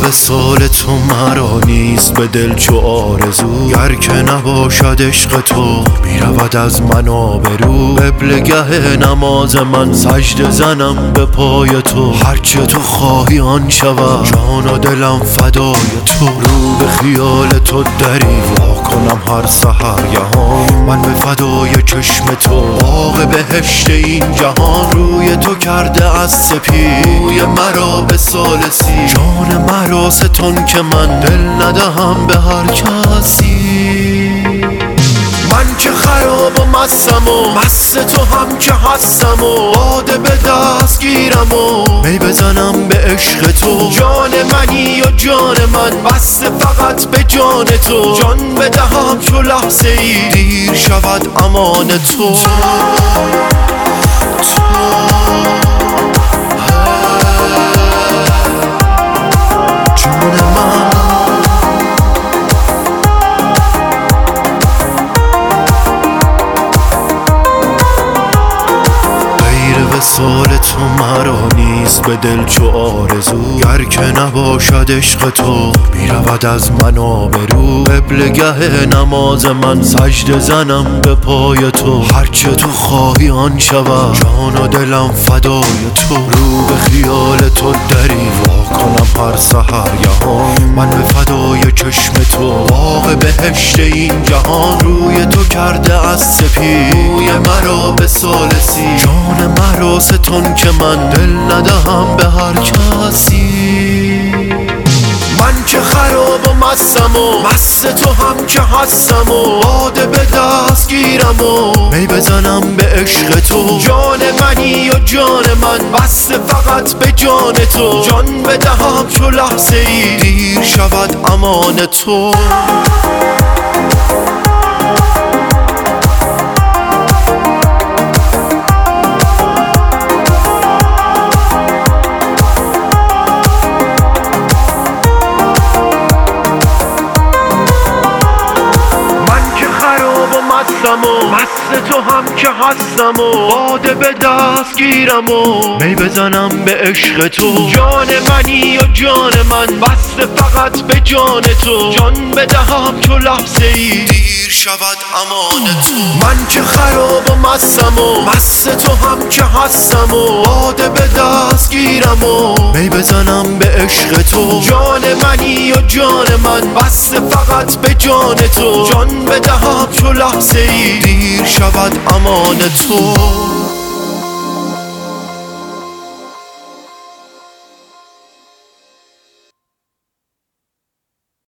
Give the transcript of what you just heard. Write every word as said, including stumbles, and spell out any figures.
وصال تو مرا نیست به دل چو آرزو، گر که نباشد عشق تو میرود از من آبرو. قبلگه نماز من سجده زنم به پای تو، هرچه تو خواهی آن شود جان و دلم فدای تو. رو به خیال تو دری وا کنم هر سحرگهان، من به فدای چشم تو باغ بهشت این جهان. روی تو کرده از سپید روی مرا به ثالثی، جان مرا ستون که من دل ندهم به هر کسی. من که خراب و مستم و مست تو هم که هستم و باده به دست گیرم و می بزنم به عشق تو. جان منی و جان من بسته فقط به جان تو، جان بدهم چو لحظه ای دیر شود امان تو. وصال تو مرا نیست به دل چو آرزو، گر که نباشد عشق تو میرود از من آبرو. قبلگه نماز من سجده زنم به پای تو، هرچه تو خواهی آن شود جان و دلم فدای تو. رو به خیال تو دری وا کنم هر سحرگهان، من به فدای چشم تو باغ بهشت این جهان. روی تو کرده از سپید روی مرا به ثالثی، جان مرا ستون که من دل ندهم به هر کسی. من که خراب و مستم و مست تو هم که هستم و باده به دست گیرم و می بزنم به عشق تو. جان منی و جان من بسته فقط به جان تو، جان بدهم چو لحظه ای دیر شود امان تو. مست تو هم که هستم و باده به دست گیرم و می بزنم به عشق تو. جان منی و جان من بسته فقط به جان تو، جان بدهم چو لحظه ای دیر شود امان تو. من که خراب و مستم و مست تو هم که هستم و باده به دست گیرم و می بزنم به عشق تو. جان منی و جان من بسته فقط به جان تو، جان بدهم چو لحظه ای دیر شود امان تو.